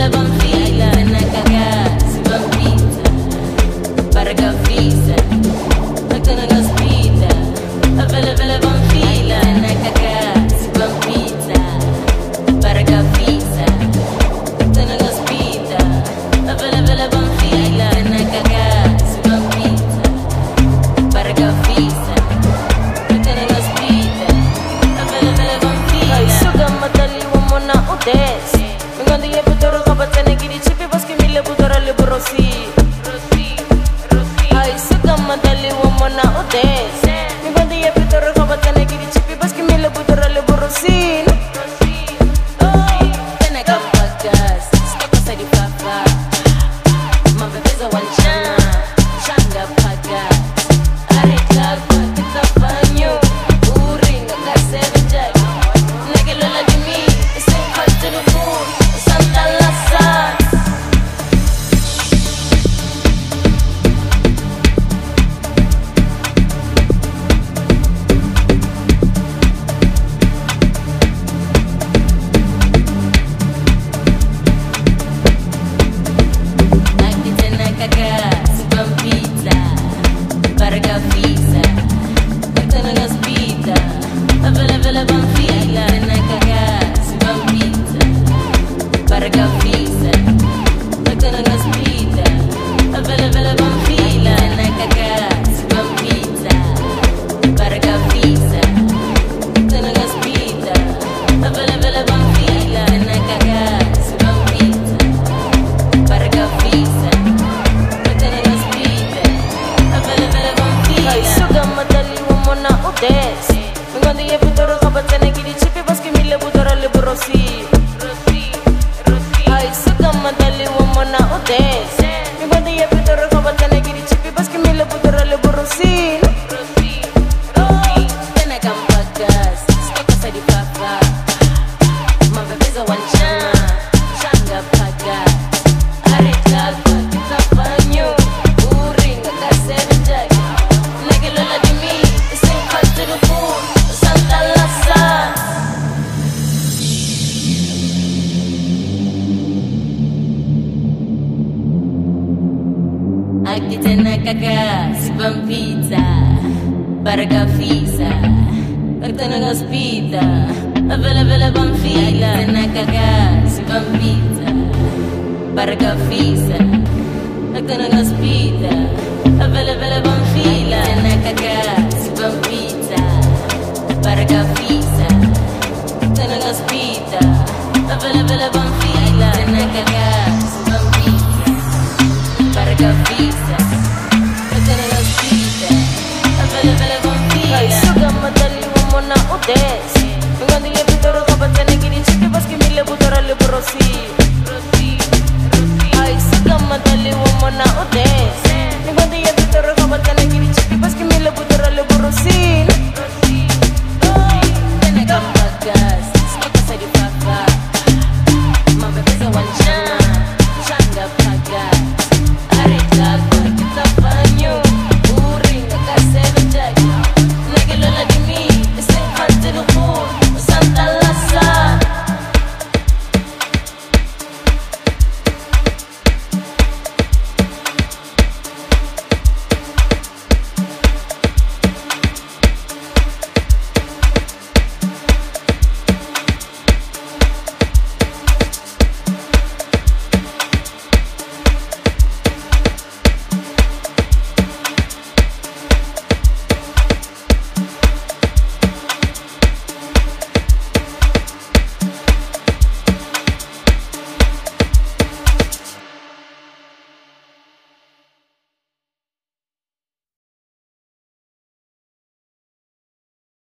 vele banfila, na cagar, se banfita, para gafisa, na cana gaspita, a vele banfila, na cagar, se banfita, para gafisa, na cana gaspita, a vele banfila, na cagar, se banfita, para gafisa, na cana gaspita, a vele banfila. Ay, suga madali mo na udes. Ngandi ye butoro kabatane giri chipi baski mile butora le burosi. Ay suga madali wo mona udes. Ngandi ye butoro kabatane giri chipi baski mile butora le burosi. Tena kapagas, stoko sa di papa. Mabebeza wanchana, shanga pagas. Are kagwa kita banyo, uringa kasebenjay. Nagelola di mi, isang kaltulupo. Ngandi ye butoro kabatane giri chipi baski mile butora le burosi. Ay suga madali wo mona udes. Ngandi ye butoro kabatane giri chipi baski mile butora le burosi. Tena kampagas, stoko sa di papa. Mabebeza wanchana, shanga pagas. Are kagwa kita banyo, uringa kasebenjay. Nagelola di mi, isang kaltulupo. Aqui tena cagar, se bampita, para gafisa, cartana gaspita, a vela banfila, tena cagar, se bampita, para gafisa, cartana gaspita, a vela banfila, tena cagar, se bampita, para gafisa, cartana gaspita, a vela banfila, tena cagar, se bampita, para gafisa. Ay suga madali wo mona udes. Ngandi ye butoro kabatane giri chipi baski mile butora le burosi.